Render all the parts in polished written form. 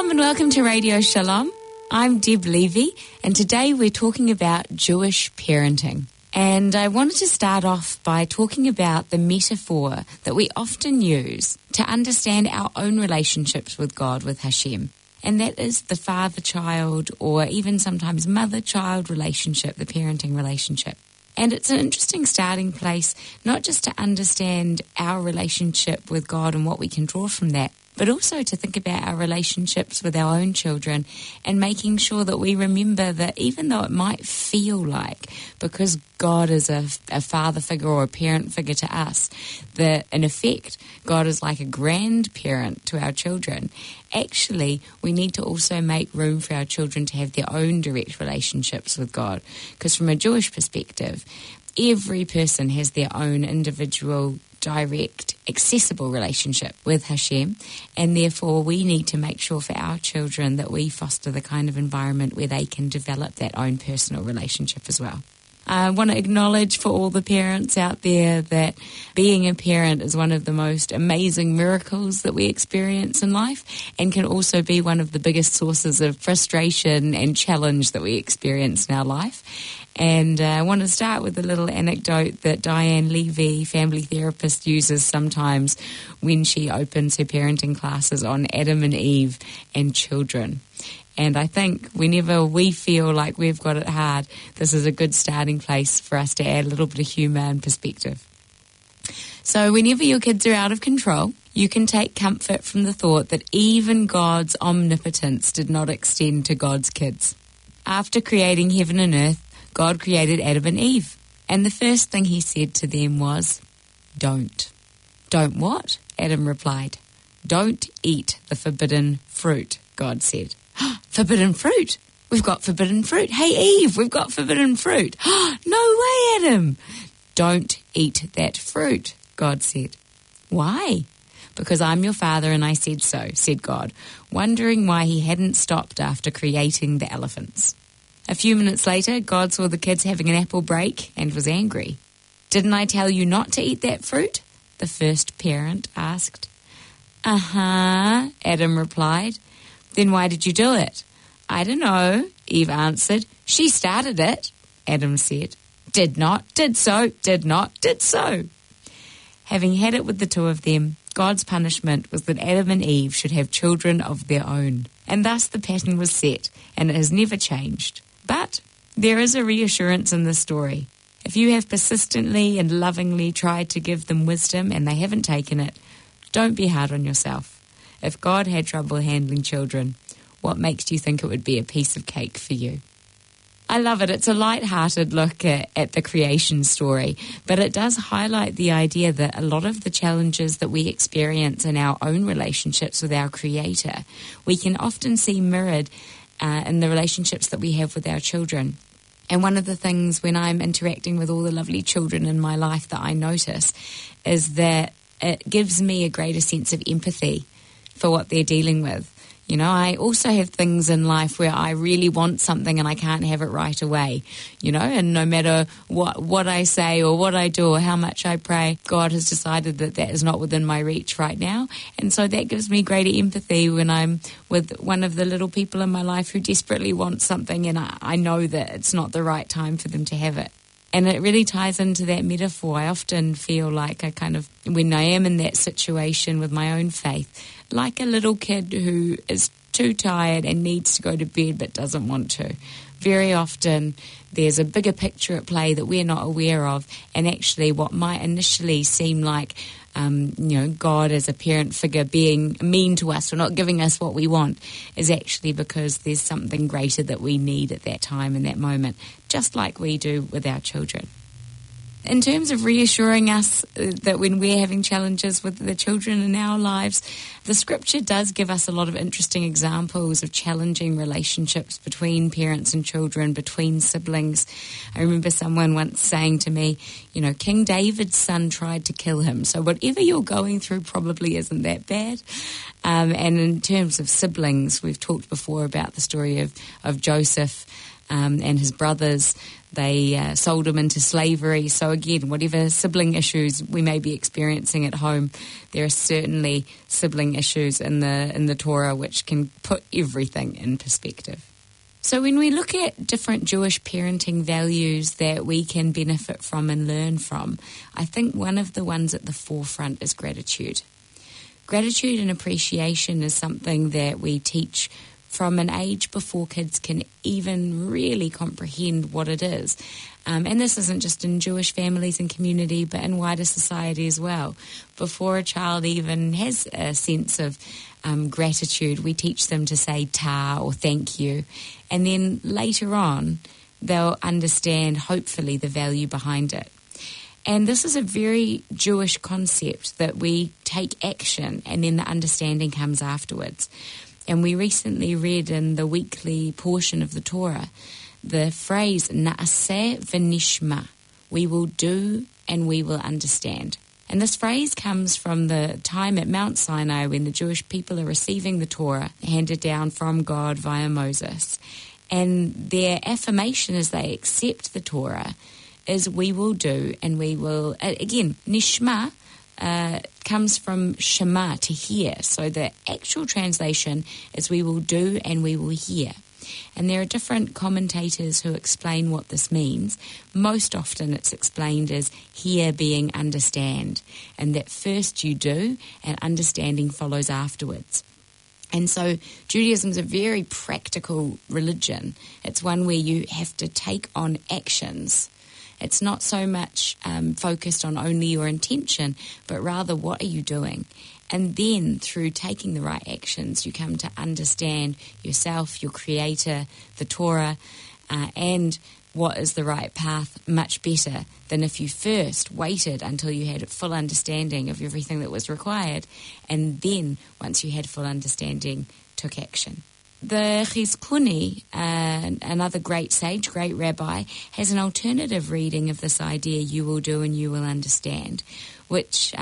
Shalom and welcome to Radio Shalom. I'm Deb Levy and today we're talking about Jewish parenting. And I wanted to start off by talking about the metaphor that we often use to understand our own relationships with God, with Hashem. And that is the father-child or even sometimes mother-child relationship, the parenting relationship. And it's an interesting starting place, not just to understand our relationship with God and what we can draw from that, but also to think about our relationships with our own children and making sure that we remember that even though it might feel like, because God is a father figure or a parent figure to us, that in effect God is like a grandparent to our children, actually we need to also make room for our children to have their own direct relationships with God. Because from a Jewish perspective, every person has their own individual, direct, accessible relationship with Hashem, and therefore we need to make sure for our children that we foster the kind of environment where they can develop that own personal relationship as well. I want to acknowledge for all the parents out there that being a parent is one of the most amazing miracles that we experience in life and can also be one of the biggest sources of frustration and challenge that we experience in our life. And I want to start with a little anecdote that Diane Levy, family therapist, uses sometimes when she opens her parenting classes on Adam and Eve and children. And I think whenever we feel like we've got it hard, this is a good starting place for us to add a little bit of humour and perspective. So whenever your kids are out of control, you can take comfort from the thought that even God's omnipotence did not extend to God's kids. After creating heaven and earth, God created Adam and Eve. And the first thing he said to them was, "Don't." "Don't what?" Adam replied. "Don't eat the forbidden fruit," God said. "Forbidden fruit? We've got forbidden fruit. Hey, Eve, we've got forbidden fruit." "No way, Adam." "Don't eat that fruit," God said. "Why?" "Because I'm your father and I said so," said God, wondering why he hadn't stopped after creating the elephants. A few minutes later, God saw the kids having an apple break and was angry. "Didn't I tell you not to eat that fruit?" the first parent asked. "Uh-huh," Adam replied. "Then why did you do it?" "I don't know," Eve answered. "She started it," Adam said. "Did not, did so, did not, did so." Having had it with the two of them, God's punishment was that Adam and Eve should have children of their own. And thus the pattern was set, and it has never changed. But there is a reassurance in this story. If you have persistently and lovingly tried to give them wisdom and they haven't taken it, don't be hard on yourself. If God had trouble handling children, what makes you think it would be a piece of cake for you? I love it. It's a light-hearted look at the creation story, but it does highlight the idea that a lot of the challenges that we experience in our own relationships with our Creator, we can often see mirrored in the relationships that we have with our children. And one of the things when I'm interacting with all the lovely children in my life that I notice is that it gives me a greater sense of empathy for what they're dealing with. You know, I also have things in life where I really want something and I can't have it right away, you know, and no matter what I say or what I do or how much I pray, God has decided that that is not within my reach right now. And so that gives me greater empathy when I'm with one of the little people in my life who desperately wants something and I know that it's not the right time for them to have it. And it really ties into that metaphor. I often feel like when I am in that situation with my own faith, like a little kid who is too tired and needs to go to bed but doesn't want to. Very often there's a bigger picture at play that we're not aware of, and actually what might initially seem like God as a parent figure being mean to us or not giving us what we want is actually because there's something greater that we need at that time in that moment, just like we do with our children. In terms of reassuring us that when we're having challenges with the children in our lives, the scripture does give us a lot of interesting examples of challenging relationships between parents and children, between siblings. I remember someone once saying to me, King David's son tried to kill him, so whatever you're going through probably isn't that bad. And in terms of siblings, we've talked before about the story of Joseph and his brothers, they sold him into slavery. So again, whatever sibling issues we may be experiencing at home, there are certainly sibling issues in the Torah which can put everything in perspective. So when we look at different Jewish parenting values that we can benefit from and learn from, I think one of the ones at the forefront is gratitude. Gratitude and appreciation is something that we teach from an age before kids can even really comprehend what it is. And this isn't just in Jewish families and community, but in wider society as well. Before a child even has a sense of gratitude, we teach them to say ta or thank you. And then later on, they'll understand, hopefully, the value behind it. And this is a very Jewish concept that we take action and then the understanding comes afterwards. And we recently read in the weekly portion of the Torah the phrase na'aseh v'nishma, we will do and we will understand. And this phrase comes from the time at Mount Sinai when the Jewish people are receiving the Torah handed down from God via Moses. And their affirmation as they accept the Torah is we will do and we will, again, nishma comes from shema, to hear. So the actual translation is we will do and we will hear. And there are different commentators who explain what this means. Most often it's explained as hear being understand, and that first you do and understanding follows afterwards. And so Judaism is a very practical religion. It's one where you have to take on actions. It's not so much focused on only your intention, but rather what are you doing? And then through taking the right actions, you come to understand yourself, your creator, the Torah, and what is the right path much better than if you first waited until you had a full understanding of everything that was required, and then, once you had full understanding, took action. The Chizkuni, another great sage, great rabbi, has an alternative reading of this idea, you will do and you will understand, which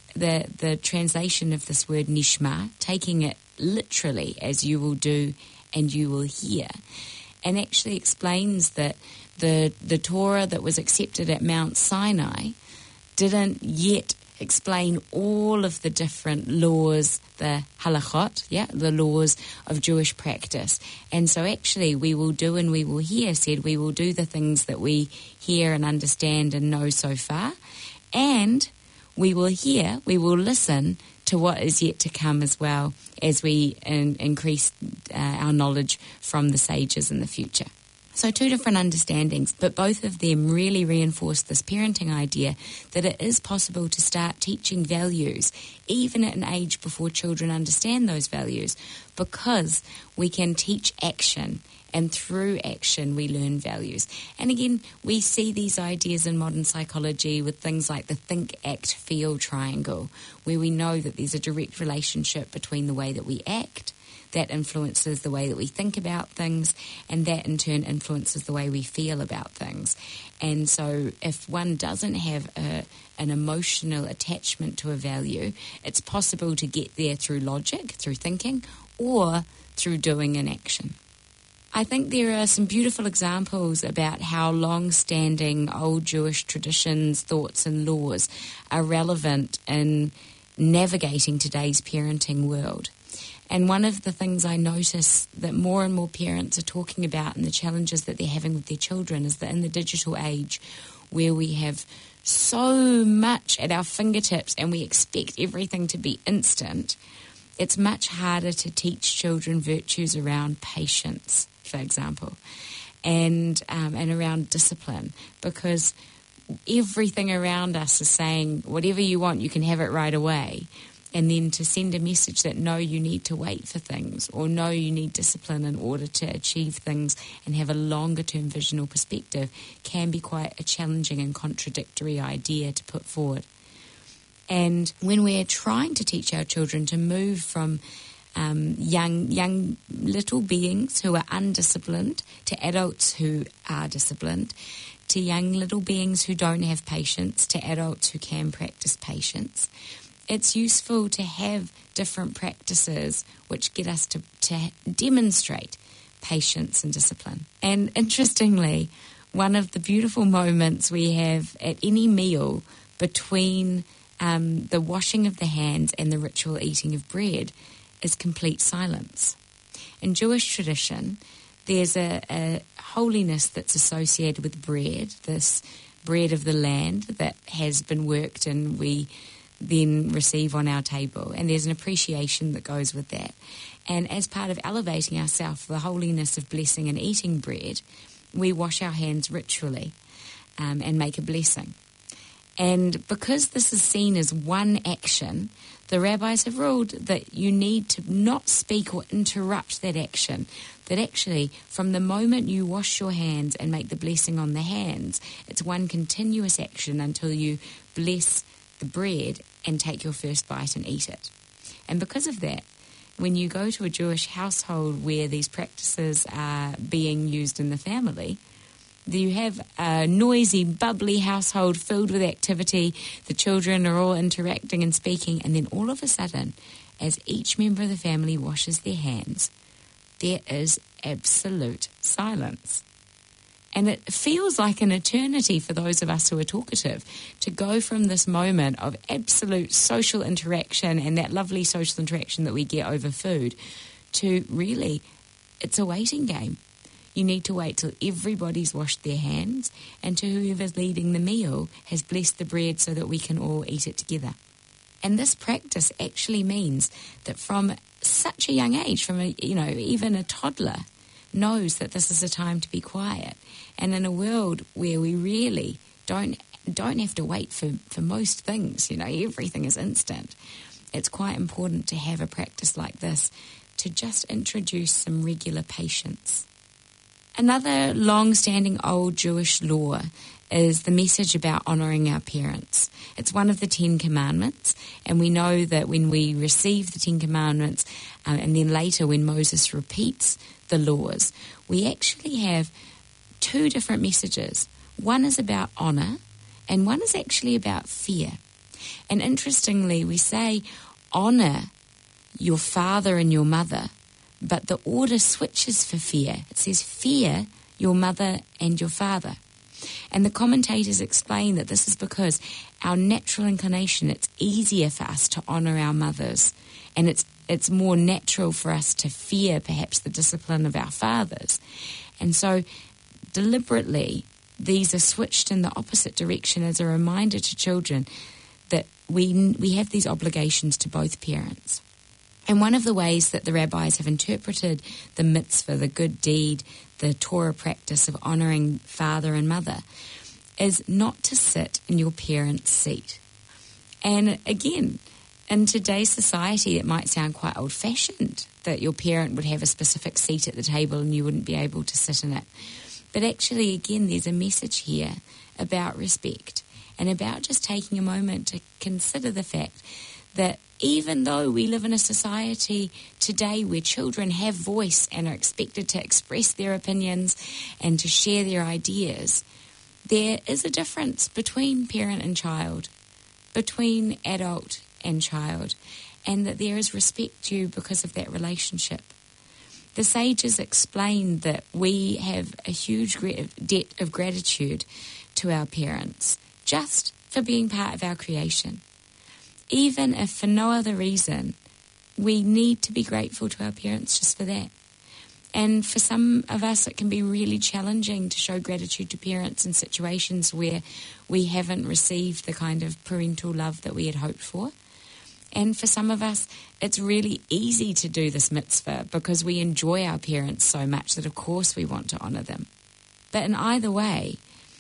the translation of this word nishma, taking it literally as you will do and you will hear, and actually explains that the Torah that was accepted at Mount Sinai didn't yet explain all of the different laws, the halachot, the laws of Jewish practice. And so actually we will do and we will hear said we will do the things that we hear and understand and know so far, and we will hear, we will listen to what is yet to come as well as we increase our knowledge from the sages in the future. So two different understandings, but both of them really reinforce this parenting idea that it is possible to start teaching values even at an age before children understand those values, because we can teach action, and through action we learn values. And again, we see these ideas in modern psychology with things like the think, act, feel triangle, where we know that there's a direct relationship between the way that we act, that influences the way that we think about things, and that in turn influences the way we feel about things. And so if one doesn't have an emotional attachment to a value, it's possible to get there through logic, through thinking, or through doing an action. I think there are some beautiful examples about how long-standing old Jewish traditions, thoughts and laws are relevant in navigating today's parenting world. And one of the things I notice that more and more parents are talking about and the challenges that they're having with their children is that in the digital age, where we have so much at our fingertips and we expect everything to be instant, it's much harder to teach children virtues around patience, for example, and around discipline, because everything around us is saying whatever you want, you can have it right away. And then to send a message that no, you need to wait for things, or no, you need discipline in order to achieve things and have a longer term vision or perspective, can be quite a challenging and contradictory idea to put forward. And when we're trying to teach our children to move from young little beings who are undisciplined to adults who are disciplined, to young little beings who don't have patience, to adults who can practice patience, it's useful to have different practices which get us to demonstrate patience and discipline. And interestingly, one of the beautiful moments we have at any meal between the washing of the hands and the ritual eating of bread is complete silence. In Jewish tradition, there's a holiness that's associated with bread, this bread of the land that has been worked and we then receive on our table. And there's an appreciation that goes with that. And as part of elevating ourselves for the holiness of blessing and eating bread, we wash our hands ritually and make a blessing. And because this is seen as one action, the rabbis have ruled that you need to not speak or interrupt that action. That actually, from the moment you wash your hands and make the blessing on the hands, it's one continuous action until you bless the bread and take your first bite and eat it. And because of that, when you go to a Jewish household where these practices are being used in the family, you have a noisy, bubbly household filled with activity. The children are all interacting and speaking, and then all of a sudden, as each member of the family washes their hands, there is absolute silence. And it feels like an eternity for those of us who are talkative to go from this moment of absolute social interaction and that lovely social interaction that we get over food to really, it's a waiting game. You need to wait till everybody's washed their hands and to whoever's leading the meal has blessed the bread so that we can all eat it together. And this practice actually means that from such a young age, from even a toddler knows that this is a time to be quiet. And in a world where we really don't have to wait for most things, everything is instant, it's quite important to have a practice like this to just introduce some regular patience. Another long-standing old Jewish law is the message about honouring our parents. It's one of the 10 Commandments, and we know that when we receive the 10 Commandments, and then later when Moses repeats the laws, we actually have 2 different messages. One is about honour, and one is actually about fear. And interestingly, we say honour your father and your mother, but the order switches for fear. It says fear your mother and your father. And the commentators explain that this is because our natural inclination, it's easier for us to honour our mothers, and it's more natural for us to fear perhaps the discipline of our fathers. And so deliberately, these are switched in the opposite direction as a reminder to children that we have these obligations to both parents. And one of the ways that the rabbis have interpreted the mitzvah, the good deed, the Torah practice of honouring father and mother, is not to sit in your parent's seat. And again, in today's society, it might sound quite old-fashioned that your parent would have a specific seat at the table and you wouldn't be able to sit in it. But actually, again, there's a message here about respect and about just taking a moment to consider the fact that even though we live in a society today where children have voice and are expected to express their opinions and to share their ideas, there is a difference between parent and child, between adult and child, and that there is respect due because of that relationship. The sages explain that we have a huge debt of gratitude to our parents just for being part of our creation. Even if for no other reason, we need to be grateful to our parents just for that. And for some of us, it can be really challenging to show gratitude to parents in situations where we haven't received the kind of parental love that we had hoped for. And for some of us, it's really easy to do this mitzvah because we enjoy our parents so much that, of course, we want to honour them. But in either way,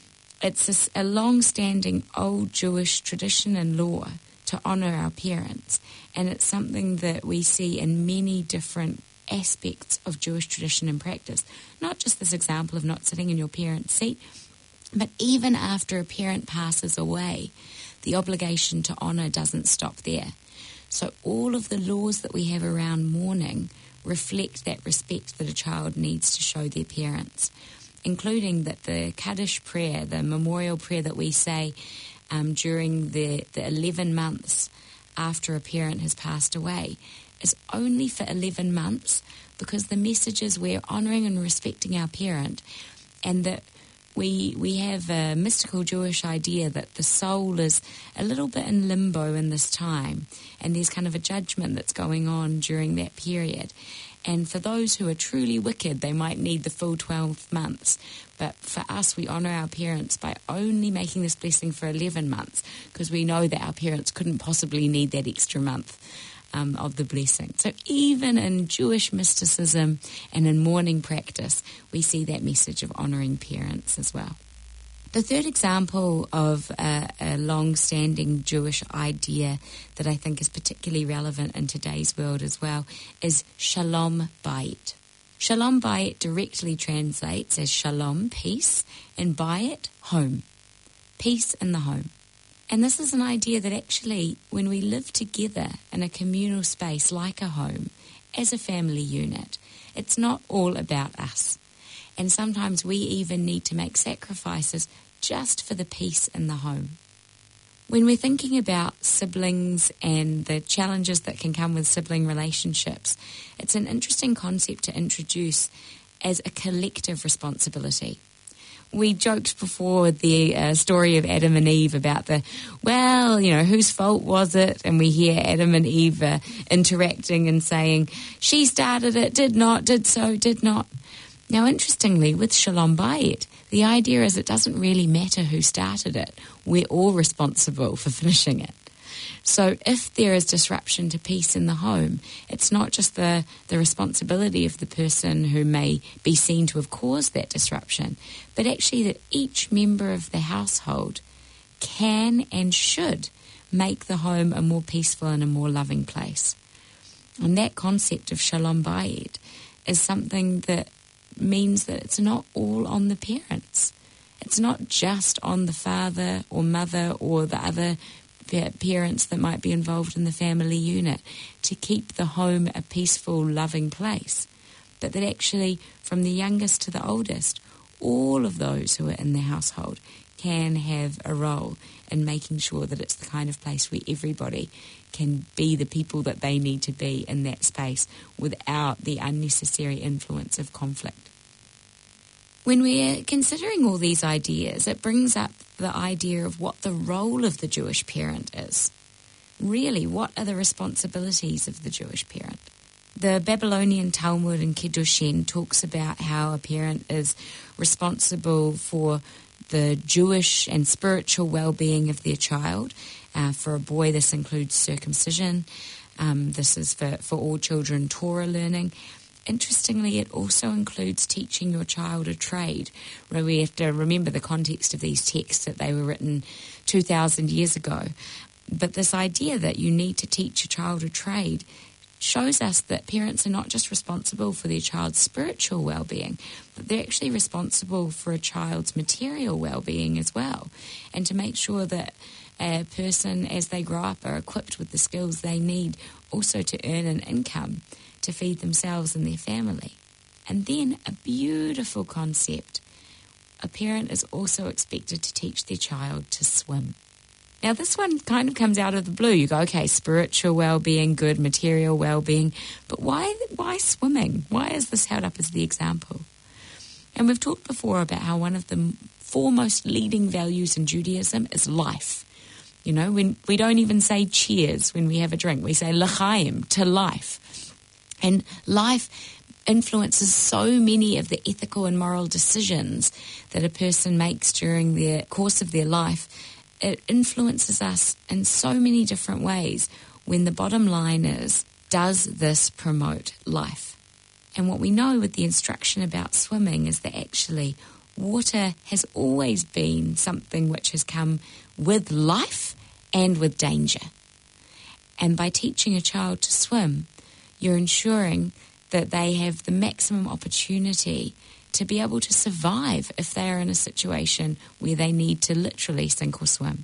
it's a long-standing old Jewish tradition and law to honour our parents, and it's something that we see in many different aspects of Jewish tradition and practice. Not just this example of not sitting in your parent's seat, but even after a parent passes away, the obligation to honour doesn't stop there. So all of the laws that we have around mourning reflect that respect that a child needs to show their parents, including that the Kaddish prayer, the memorial prayer that we say during the 11 months after a parent has passed away, is only for 11 months, because the message is we're honouring and respecting our parent, and that we have a mystical Jewish idea that the soul is a little bit in limbo in this time, and there's kind of a judgment that's going on during that period. And for those who are truly wicked, they might need the full 12 months. But for us, we honour our parents by only making this blessing for 11 months, because we know that our parents couldn't possibly need that extra month of the blessing. So even in Jewish mysticism and in mourning practice, we see that message of honouring parents as well. The third example of a long-standing Jewish idea that I think is particularly relevant in today's world as well is Shalom Bayit. Shalom Bayit directly translates as Shalom, peace, and Bayit, home. Peace in the home. And this is an idea that actually, when we live together in a communal space like a home, as a family unit, it's not all about us. And sometimes we even need to make sacrifices just for the peace in the home. When we're thinking about siblings and the challenges that can come with sibling relationships, it's an interesting concept to introduce as a collective responsibility. We joked before the story of Adam and Eve about whose fault was it? And we hear Adam and Eve interacting and saying, she started it, did not, did so, did not. Now, interestingly, with Shalom Bayit, the idea is it doesn't really matter who started it. We're all responsible for finishing it. So if there is disruption to peace in the home, it's not just the responsibility of the person who may be seen to have caused that disruption, but actually that each member of the household can and should make the home a more peaceful and a more loving place. And that concept of Shalom Bayit is something that means that it's not all on the parents. It's not just on the father or mother or the other parents that might be involved in the family unit to keep the home a peaceful, loving place. But that actually, from the youngest to the oldest, all of those who are in the household can have a role in making sure that it's the kind of place where everybody can be the people that they need to be in that space without the unnecessary influence of conflict. When we're considering all these ideas, it brings up the idea of what the role of the Jewish parent is. Really, what are the responsibilities of the Jewish parent? The Babylonian Talmud in Kiddushin talks about how a parent is responsible for the Jewish and spiritual well-being of their child. For a boy, this includes circumcision. This is for all children, Torah learning. Interestingly, it also includes teaching your child a trade, where we have to remember the context of these texts, that they were written 2,000 years ago. But this idea that you need to teach your child a trade shows us that parents are not just responsible for their child's spiritual well-being, but they're actually responsible for a child's material well-being as well, and to make sure that a person, as they grow up, are equipped with the skills they need also to earn an income to feed themselves and their family. And then a beautiful concept. A parent is also expected to teach their child to swim. Now, this one kind of comes out of the blue. You go, okay, spiritual well-being, good, material well-being, but why swimming? Why is this held up as the example? And we've talked before about how one of the foremost leading values in Judaism is life. You know, when we don't even say cheers when we have a drink. We say l'chaim, to life. And life influences so many of the ethical and moral decisions that a person makes during the course of their life. It influences us in so many different ways when the bottom line is, does this promote life? And what we know with the instruction about swimming is that actually water has always been something which has come with life and with danger. And by teaching a child to swim, you're ensuring that they have the maximum opportunity to be able to survive if they are in a situation where they need to literally sink or swim.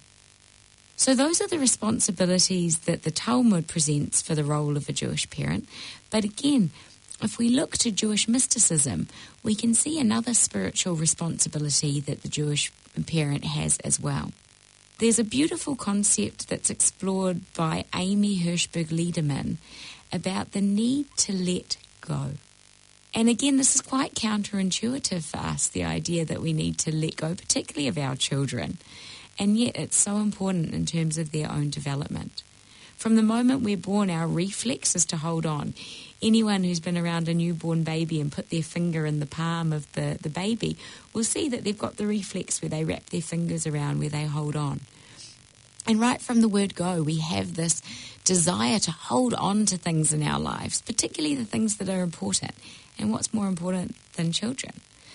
So those are the responsibilities that the Talmud presents for the role of a Jewish parent. But again, if we look to Jewish mysticism, we can see another spiritual responsibility that the Jewish parent has as well. There's a beautiful concept that's explored by Amy Hirschberg-Liederman about the need to let go. And again, this is quite counterintuitive for us, the idea that we need to let go, particularly of our children. And yet it's so important in terms of their own development. From the moment we're born, our reflex is to hold on. Anyone who's been around a newborn baby and put their finger in the palm of the baby will see that they've got the reflex where they wrap their fingers around, where they hold on. And right from the word go, we have this desire to hold on to things in our lives, particularly the things that are important. And what's more important than children?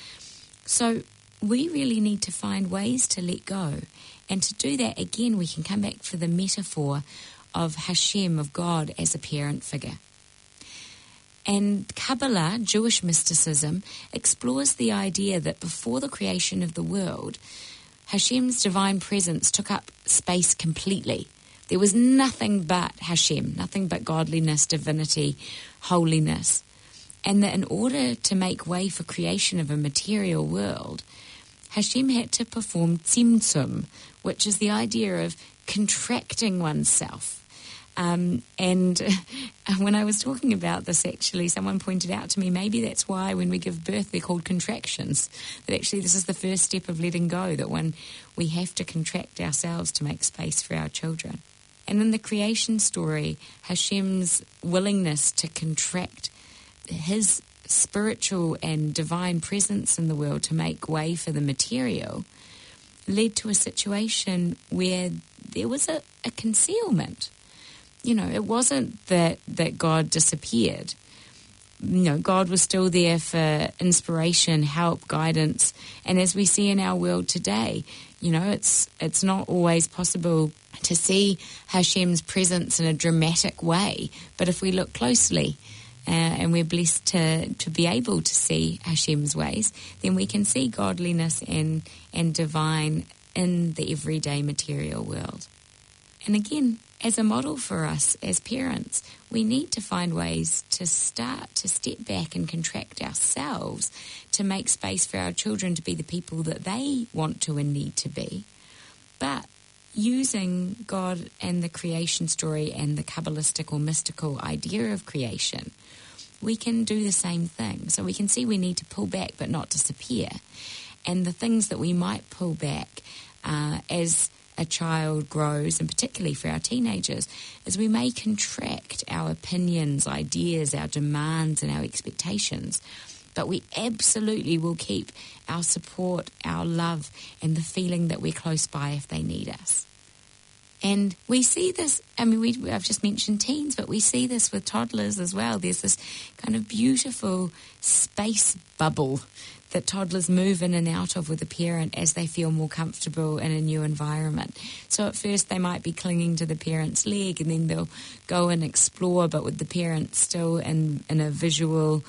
So we really need to find ways to let go. And to do that, again, we can come back to the metaphor of Hashem, of God, as a parent figure. And Kabbalah, Jewish mysticism, explores the idea that before the creation of the world, Hashem's divine presence took up space completely. There was nothing but Hashem, nothing but godliness, divinity, holiness. And that in order to make way for creation of a material world, Hashem had to perform tzimtzum, which is the idea of contracting oneself. And when I was talking about this, actually, someone pointed out to me, maybe that's why when we give birth, they're called contractions. That actually this is the first step of letting go, that when we have to contract ourselves to make space for our children. And in the creation story, Hashem's willingness to contract his spiritual and divine presence in the world to make way for the material led to a situation where there was a concealment. You know, it wasn't that God disappeared. You know, God was still there for inspiration, help, guidance. And as we see in our world today, you know, it's not always possible to see Hashem's presence in a dramatic way. But if we look closely, and we're blessed to be able to see Hashem's ways, then we can see godliness and divine in the everyday material world. And again, as a model for us as parents, we need to find ways to start to step back and contract ourselves to make space for our children to be the people that they want to and need to be. But using God and the creation story and the Kabbalistic or mystical idea of creation, we can do the same thing. So we can see we need to pull back but not disappear. And the things that we might pull back as a child grows, and particularly for our teenagers, is we may contract our opinions, ideas, our demands and our expectations. But we absolutely will keep our support, our love, and the feeling that we're close by if they need us. And we see this, I mean, I've just mentioned teens, but we see this with toddlers as well. There's this kind of beautiful space bubble that toddlers move in and out of with a parent as they feel more comfortable in a new environment. So at first they might be clinging to the parent's leg, and then they'll go and explore, but with the parent still in a visual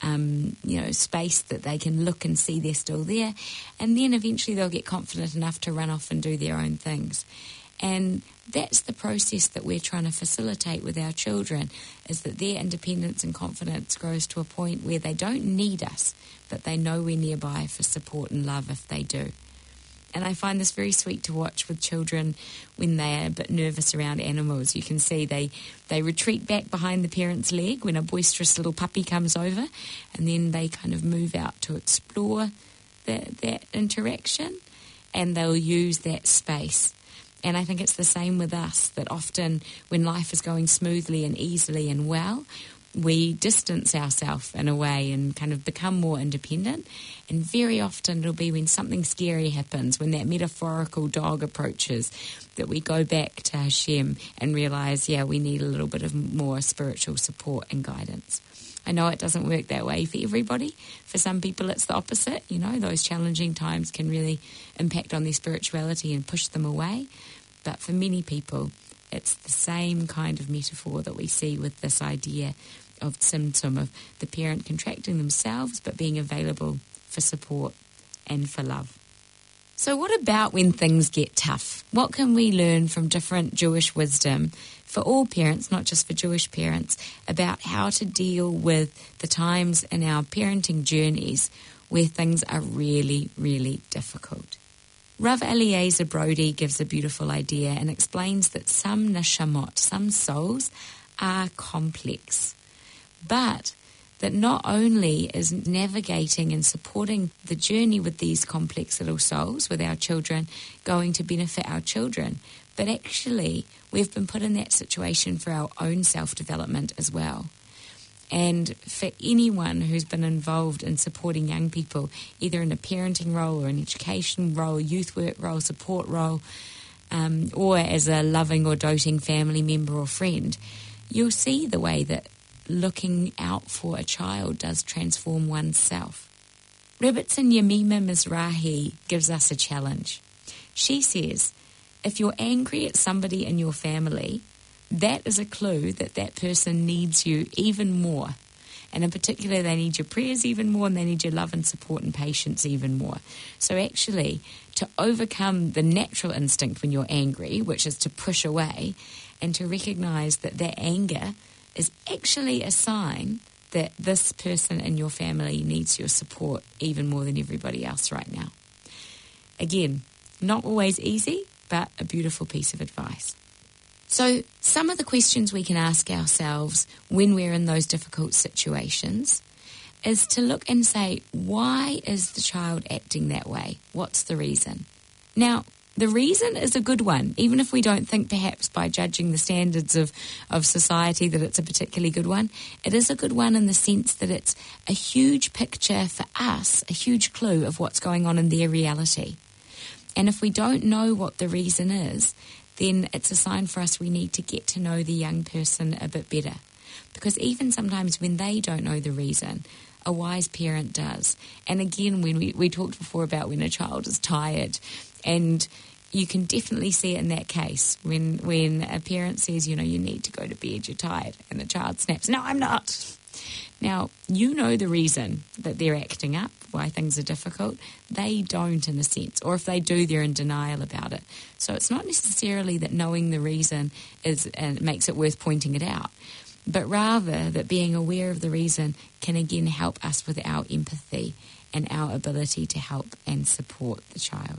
space that they can look and see they're still there. And then eventually they'll get confident enough to run off and do their own things. And that's the process that we're trying to facilitate with our children, is that their independence and confidence grows to a point where they don't need us, but they know we're nearby for support and love if they do. And I find this very sweet to watch with children when they're a bit nervous around animals. You can see they retreat back behind the parent's leg when a boisterous little puppy comes over, and then they kind of move out to explore that interaction, and they'll use that space. And I think it's the same with us, that often when life is going smoothly and easily and well, we distance ourselves in a way and kind of become more independent. And very often it'll be when something scary happens, when that metaphorical dog approaches, that we go back to Hashem and realise, we need a little bit of more spiritual support and guidance. I know it doesn't work that way for everybody. For some people it's the opposite. You know, those challenging times can really impact on their spirituality and push them away. But for many people, it's the same kind of metaphor that we see with this idea of tzimtzum, of the parent contracting themselves but being available for support and for love. So what about when things get tough? What can we learn from different Jewish wisdom for all parents, not just for Jewish parents, about how to deal with the times in our parenting journeys where things are really, really difficult? Rav Eliezer Brody gives a beautiful idea and explains that some neshamot, some souls, are complex, but that not only is navigating and supporting the journey with these complex little souls, with our children, going to benefit our children, but actually we've been put in that situation for our own self-development as well. And for anyone who's been involved in supporting young people, either in a parenting role or an education role, youth work role, support role, or as a loving or doting family member or friend, you'll see the way that looking out for a child does transform oneself. Rebbitzin Yemima Mizrahi gives us a challenge. She says, if you're angry at somebody in your family, that is a clue that that person needs you even more. And in particular, they need your prayers even more, and they need your love and support and patience even more. So actually, to overcome the natural instinct when you're angry, which is to push away, and to recognise that that anger is actually a sign that this person in your family needs your support even more than everybody else right now. Again, not always easy, but a beautiful piece of advice. So some of the questions we can ask ourselves when we're in those difficult situations is to look and say, why is the child acting that way? What's the reason? Now, the reason is a good one, even if we don't think perhaps by judging the standards of society that it's a particularly good one. It is a good one in the sense that it's a huge picture for us, a huge clue of what's going on in their reality. And if we don't know what the reason is, then it's a sign for us we need to get to know the young person a bit better. Because even sometimes when they don't know the reason, a wise parent does. And again, when we talked before about when a child is tired, and you can definitely see it in that case when a parent says, you need to go to bed, you're tired, and the child snaps, no, I'm not. Now, you know the reason that they're acting up, why things are difficult. They don't, in a sense, or if they do, they're in denial about it. So it's not necessarily that knowing the reason makes it worth pointing it out, but rather that being aware of the reason can again help us with our empathy and our ability to help and support the child.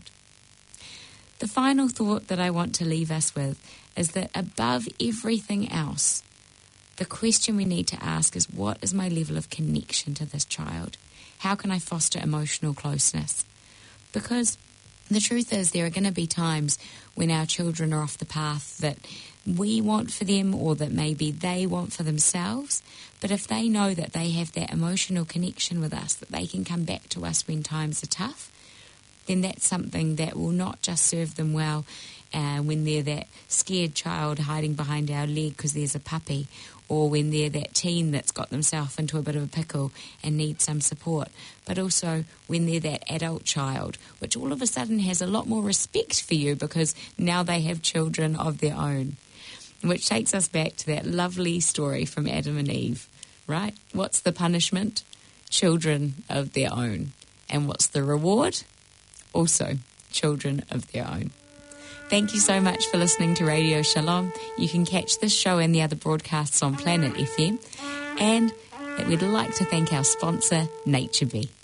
The final thought that I want to leave us with is that above everything else, the question we need to ask is, what is my level of connection to this child? How can I foster emotional closeness? Because the truth is there are going to be times when our children are off the path that we want for them or that maybe they want for themselves. But if they know that they have that emotional connection with us, that they can come back to us when times are tough, then that's something that will not just serve them well when they're that scared child hiding behind our leg because there's a puppy, or when they're that teen that's got themselves into a bit of a pickle and needs some support, but also when they're that adult child, which all of a sudden has a lot more respect for you because now they have children of their own. Which takes us back to that lovely story from Adam and Eve, right? What's the punishment? Children of their own. And what's the reward? Also, children of their own. Thank you so much for listening to Radio Shalom. You can catch this show and the other broadcasts on Planet FM. And we'd like to thank our sponsor, NatureBee.